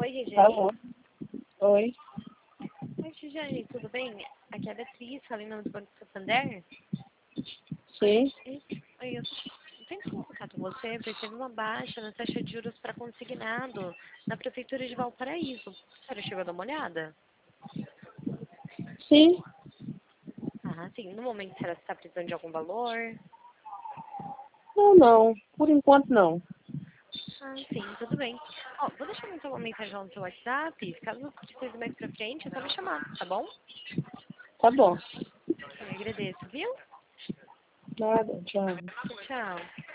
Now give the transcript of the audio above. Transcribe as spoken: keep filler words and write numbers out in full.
Oi, Regiane. Tá bom. Oi. Oi, Regiane, tudo bem? Aqui é a Beatriz, falei em nome do Banco Santander. Sim. Oi, oi, eu tento contato com você, porque teve uma baixa na taxa de juros para consignado na Prefeitura de Valparaíso. A senhora chegou a dar uma olhada? Sim. Ah, sim. No momento, a senhora está precisando de algum valor? Não, não. Por enquanto, não. Ah, sim, tudo bem. Ó, vou deixar então uma mensagem lá no seu WhatsApp. Caso precise mais pra frente, é só me chamar, tá bom? Tá bom. Eu agradeço, viu? Nada. Tchau. Tchau.